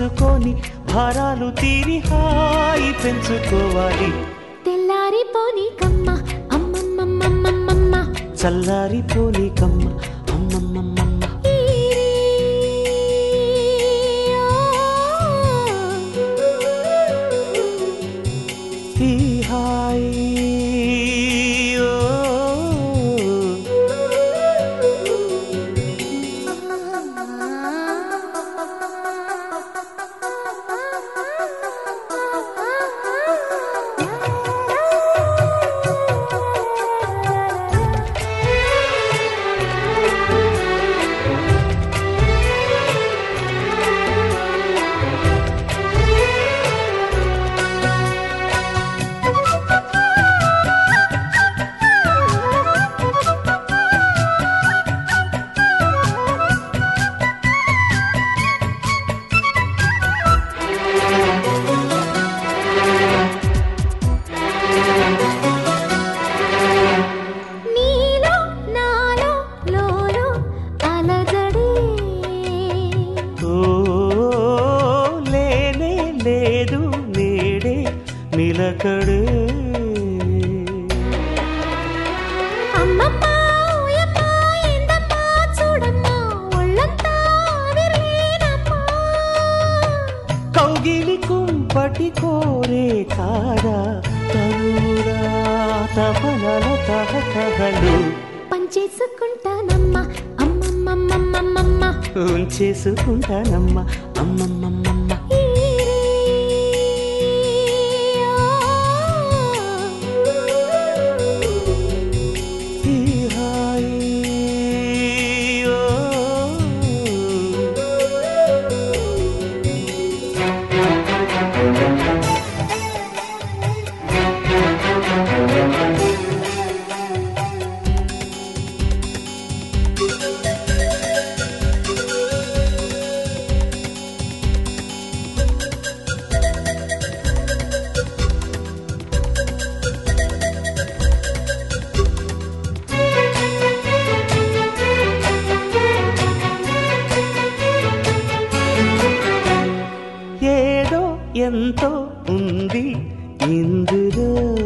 వేసుకొని భారాలు తీరి హాయి పెంచుకోవాలి. తెల్లారిపోని కమ్మ అమ్మమ్మమ్మమ్మమ్మ, చల్లారిపోని కమ్మ అమ్మమ్మమ్మమ్మ. ఈ హాయి లేదు నేడే నిలకడే. అమ్మమ్మ ఓయమ్మ ఎందమ్మ చూడమ్మ ఒళ్ళంతా విరేనమ్మ. కౌగిలి కుంపటి కోరే కాదా తనురా తపనల తహతహలు. పంచేసుకుంటానమ్మ అమ్మమ్మమ్మమ్మమ్మ, ఉంచేసుకుంటానమ్మ అమ్మమ్మమ్మమ్మ. ఏదో ఎంతో ఉంది ఇందులో,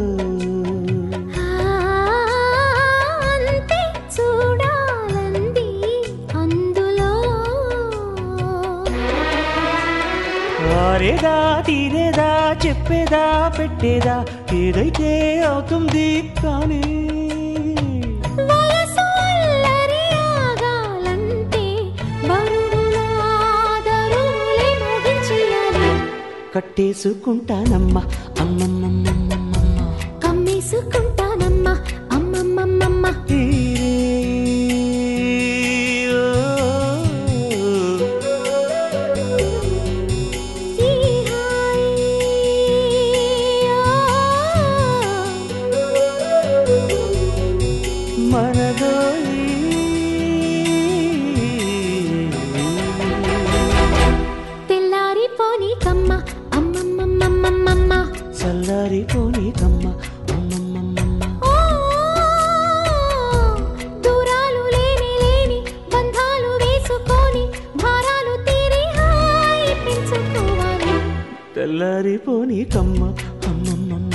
అంతే చూడాలంది అందులో. ఆరేదా తీరేదా చెప్పేదా పెట్టేదా ఏదైతే అవుతుంది కానీ. వయసు అల్లరి ఆగాలంటే బరువులా దరువులే మోగించేయాలి. కట్టేసుకుంటానమ్మ అమ్మమ్మమ్మమ్మమ్మ, కమ్మేసుకుంటానమ్మ అమ్మమ్మమ్మమ్మ. మనదోయి తెల్లారిపోని కమ్మ అమ్మమ్మమ్మమ్మమ్మ, చల్లారిపోని కమ్మ అమ్మమ్మమ్మమ్మ. దూరాలు లేని లేని బంధాలు వేసుకొని భారాలు తీరి హాయి పెంచుకోవాలి. తెల్లారిపోని కమ్మ అమ్మమ్మమ్మ.